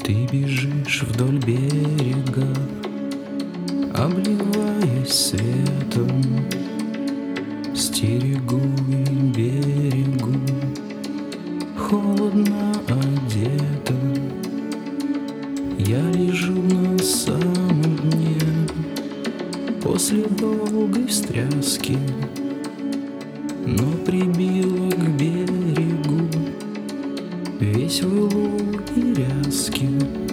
Ты бежишь вдоль берега, обливаясь светом, стерегу и берегу, холодно одета. Я лежу на самом дне после долгой встряски, но прибило к берегу весь вылур и ряски.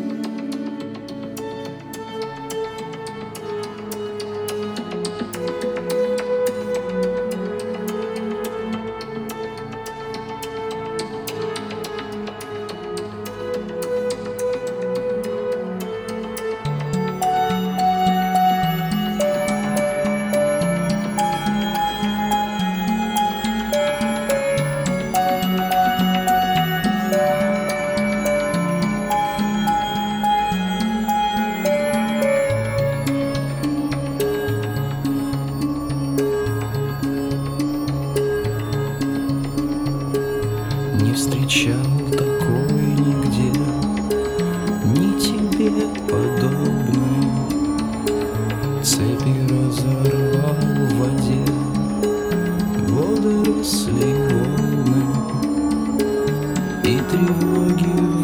Не встречал такой нигде, ни тебе подобной. Цепи разорвал в воде, водоросли волны и тревоги